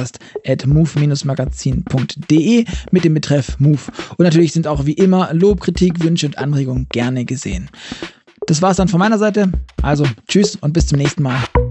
podcast@move-magazin.de mit dem Betreff Move. Und natürlich sind auch wie immer Lob, Kritik, Wünsche und Anregungen gerne gesehen. Das war's dann von meiner Seite. Also tschüss und bis zum nächsten Mal.